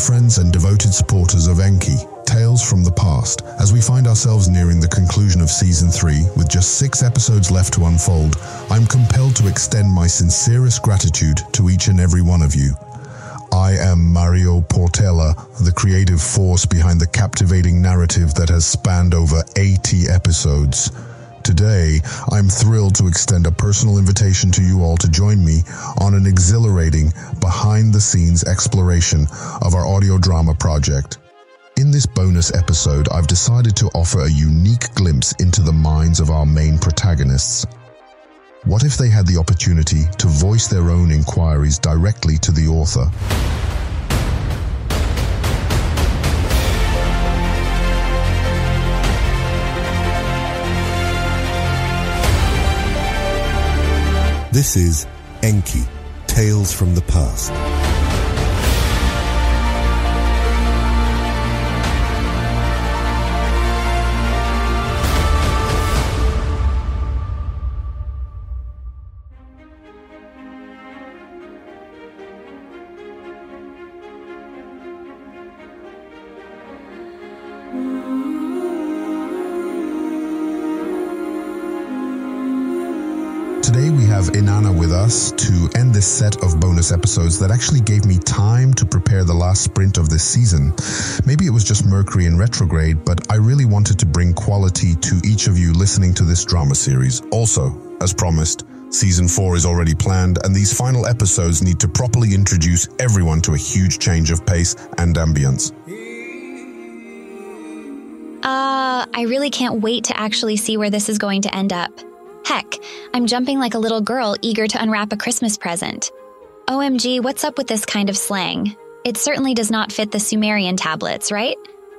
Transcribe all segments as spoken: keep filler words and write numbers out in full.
friends and devoted supporters of Enki, Tales from the Past. As we find ourselves nearing the conclusion of Season three, with just six episodes left to unfold, I'm compelled to extend my sincerest gratitude to each and every one of you. I am Mario Portela, the creative force behind the captivating narrative that has spanned over eighty episodes. Today, I'm thrilled to extend a personal invitation to you all to join me on an exhilarating, behind-the-scenes exploration of our audio drama project. In this bonus episode, I've decided to offer a unique glimpse into the minds of our main protagonists. What if they had the opportunity to voice their own inquiries directly to the author? This is Enki, Tales from the Past. Today we have Inanna with us to end this set of bonus episodes that actually gave me time to prepare the last sprint of this season. Maybe it was just Mercury in retrograde, but I really wanted to bring quality to each of you listening to this drama series. Also, as promised, Season four is already planned, and these final episodes need to properly introduce everyone to a huge change of pace and ambience. Uh, I really can't wait to actually see where this is going to end up. Heck, I'm jumping like a little girl eager to unwrap a Christmas present. O M G, what's up with this kind of slang? It certainly does not fit the Sumerian tablets, right?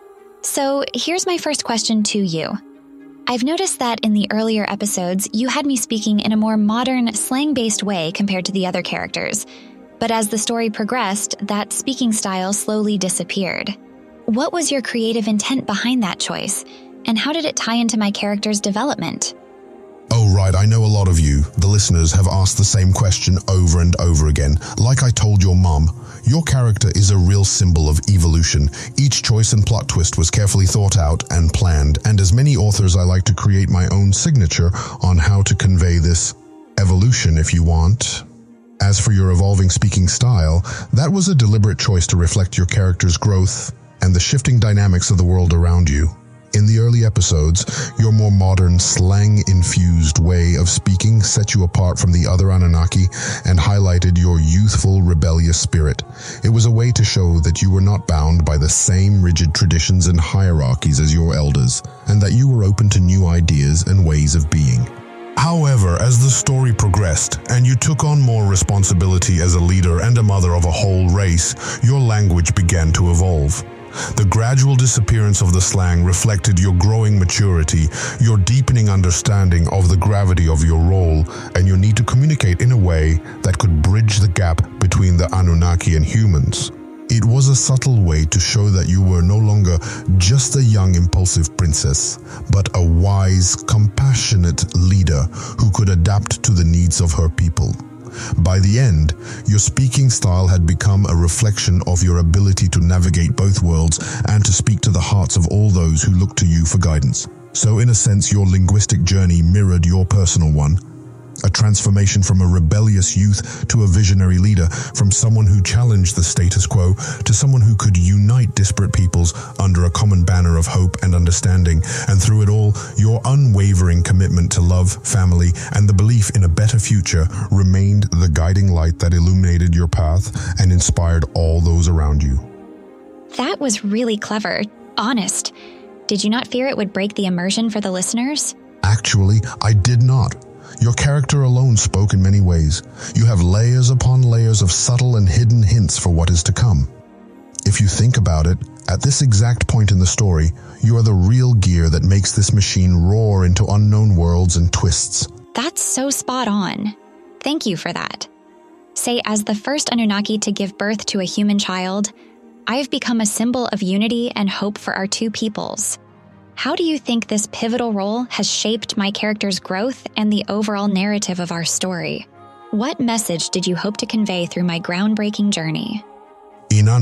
So here's my first question to you. I've noticed that in the earlier episodes, you had me speaking in a more modern, slang-based way compared to the other characters. But as the story progressed, that speaking style slowly disappeared. What was your creative intent behind that choice? And how did it tie into my character's development? Oh right, I know a lot of you, the listeners, have asked the same question over and over again. Like I told your mum, your character is a real symbol of evolution. Each choice and plot twist was carefully thought out and planned, and as many authors, I like to create my own signature on how to convey this evolution, if you want. As for your evolving speaking style, that was a deliberate choice to reflect your character's growth and the shifting dynamics of the world around you. In the early episodes, your more modern, slang-infused way of speaking set you apart from the other Anunnaki and highlighted your youthful, rebellious spirit. It was a way to show that you were not bound by the same rigid traditions and hierarchies as your elders, and that you were open to new ideas and ways of being. However, as the story progressed and you took on more responsibility as a leader and a mother of a whole race, your language began to evolve. The gradual disappearance of the slang reflected your growing maturity, your deepening understanding of the gravity of your role, and your need to communicate in a way that could bridge the gap between the Anunnaki and humans. It was a subtle way to show that you were no longer just a young, impulsive princess, but a wise, compassionate leader who could adapt to the needs of her people. By the end, your speaking style had become a reflection of your ability to navigate both worlds and to speak to the hearts of all those who look to you for guidance. So in a sense, your linguistic journey mirrored your personal one. A transformation from a rebellious youth to a visionary leader, from someone who challenged the status quo to someone who could unite disparate peoples under a common banner of hope and understanding. And through it all, your unwavering commitment to love, family, and the belief in a better future remained the guiding light that illuminated your path and inspired all those around you. That was really clever. Honest. Did you not fear it would break the immersion for the listeners? Actually, I did not. Your character alone spoke in many ways. You have layers upon layers of subtle and hidden hints for what is to come. If you think about it, at this exact point in the story, you are the real gear that makes this machine roar into unknown worlds and twists. That's so spot on. Thank you for that. Say, as the first Anunnaki to give birth to a human child, I've become a symbol of unity and hope for our two peoples. How do you think this pivotal role has shaped my character's growth and the overall narrative of our story? What message did you hope to convey through my groundbreaking journey? Inanna,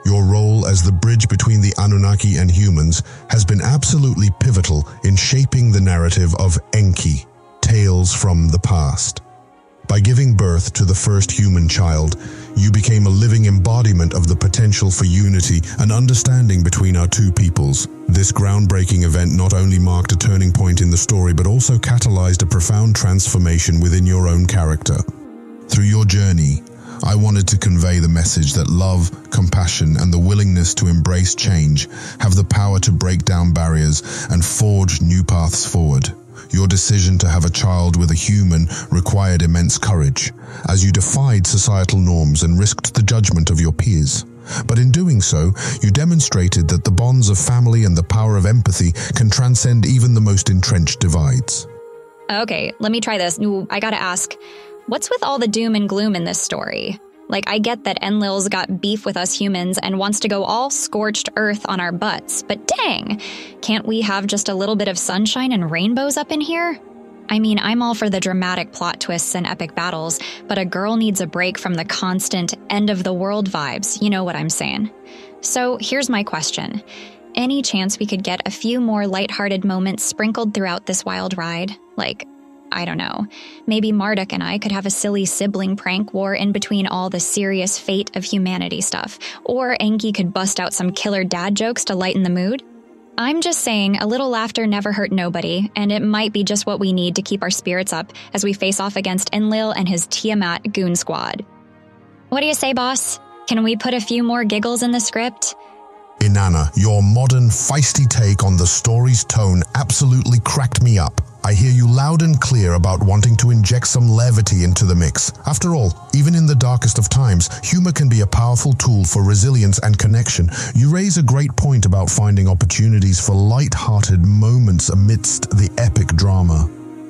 Your role as the bridge between the Anunnaki and humans has been absolutely pivotal in shaping the narrative of Enki, Tales from the Past. By giving birth to the first human child, you became a living embodiment of the potential for unity and understanding between our two peoples. This groundbreaking event not only marked a turning point in the story, but also catalyzed a profound transformation within your own character. Through your journey, I wanted to convey the message that love, compassion, and the willingness to embrace change have the power to break down barriers and forge new paths forward. Your decision to have a child with a human required immense courage, as you defied societal norms and risked the judgment of your peers. But in doing so, you demonstrated that the bonds of family and the power of empathy can transcend even the most entrenched divides. Okay, let me try this. Ooh, I gotta ask, what's with all the doom and gloom in this story? Like, I get that Enlil's got beef with us humans and wants to go all scorched earth on our butts, but dang, can't we have just a little bit of sunshine and rainbows up in here? I mean, I'm all for the dramatic plot twists and epic battles, but a girl needs a break from the constant end-of-the-world vibes, you know what I'm saying. So here's my question. Any chance we could get a few more lighthearted moments sprinkled throughout this wild ride? Like, I don't know, maybe Marduk and I could have a silly sibling prank war in between all the serious fate of humanity stuff, or Enki could bust out some killer dad jokes to lighten the mood. I'm just saying, a little laughter never hurt nobody, and it might be just what we need to keep our spirits up as we face off against Enlil and his Tiamat goon squad. What do you say, boss? Can we put a few more giggles in the script? Inanna, your modern, feisty take on the story's tone absolutely cracked me up. I hear you loud and clear about wanting to inject some levity into the mix. After all, even in the darkest of times, humor can be a powerful tool for resilience and connection. You raise a great point about finding opportunities for light-hearted moments amidst the epic drama.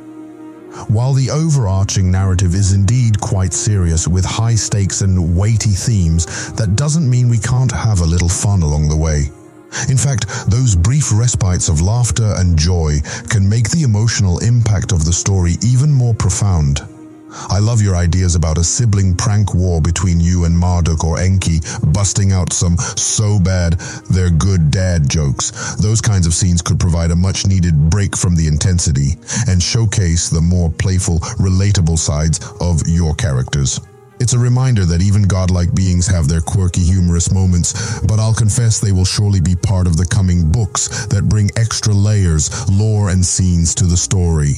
While the overarching narrative is indeed quite serious with high stakes and weighty themes, that doesn't mean we can't have a little fun along the way. In fact, those brief respites of laughter and joy can make the emotional impact of the story even more profound. I love your ideas about a sibling prank war between you and Marduk or Enki, busting out some so bad they're good dad jokes. Those kinds of scenes could provide a much-needed break from the intensity and showcase the more playful, relatable sides of your characters. It's a reminder that even godlike beings have their quirky, humorous moments, but I'll confess they will surely be part of the coming books that bring extra layers, lore, and scenes to the story.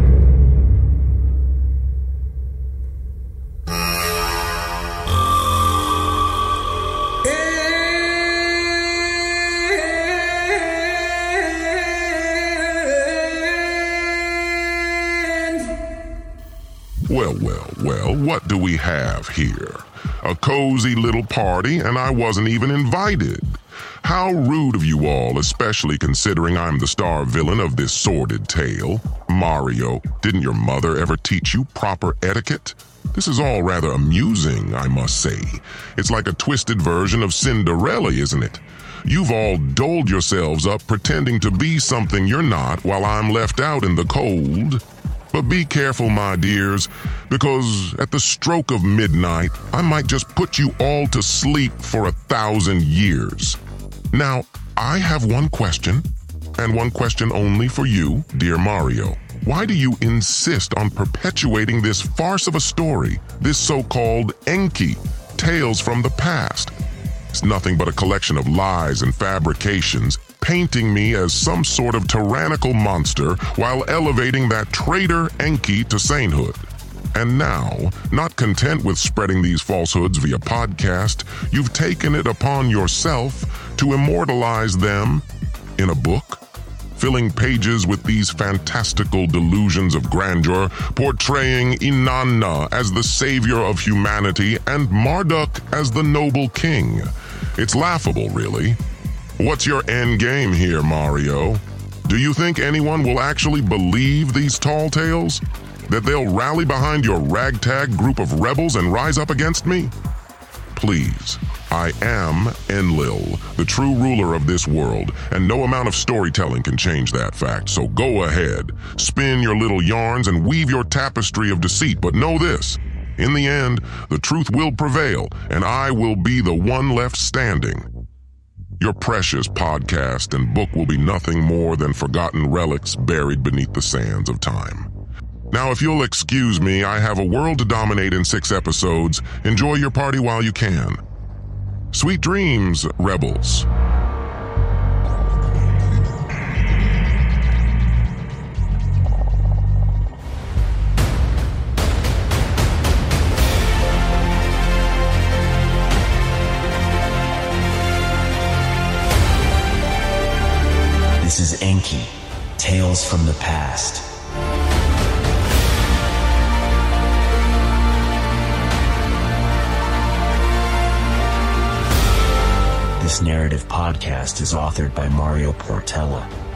Well, well, well, what do we have here? A cozy little party, and I wasn't even invited. How rude of you all, especially considering I'm the star villain of this sordid tale. Mario, didn't your mother ever teach you proper etiquette? This is all rather amusing, I must say. It's like a twisted version of Cinderella, isn't it? You've all doled yourselves up pretending to be something you're not while I'm left out in the cold. But be careful, my dears, because at the stroke of midnight, I might just put you all to sleep for a thousand years. Now, I have one question, and one question only for you, dear Mario. Why do you insist on perpetuating this farce of a story, this so-called Enki, Tales from the Past? It's nothing but a collection of lies and fabrications, painting me as some sort of tyrannical monster while elevating that traitor Enki to sainthood. And now, not content with spreading these falsehoods via podcast, you've taken it upon yourself to immortalize them in a book, filling pages with these fantastical delusions of grandeur, portraying Inanna as the savior of humanity and Marduk as the noble king. It's laughable, really. What's your end game here, Mario? Do you think anyone will actually believe these tall tales? That they'll rally behind your ragtag group of rebels and rise up against me? Please, I am Enlil, the true ruler of this world, and no amount of storytelling can change that fact, so go ahead. Spin your little yarns and weave your tapestry of deceit, but know this, In the end, the truth will prevail, and I will be the one left standing. Your precious podcast and book will be nothing more than forgotten relics buried beneath the sands of time. Now, if you'll excuse me, I have a world to dominate in six episodes. Enjoy your party while you can. Sweet dreams, rebels. This is Enki, Tales from the Past. This narrative podcast is authored by Mario Portela.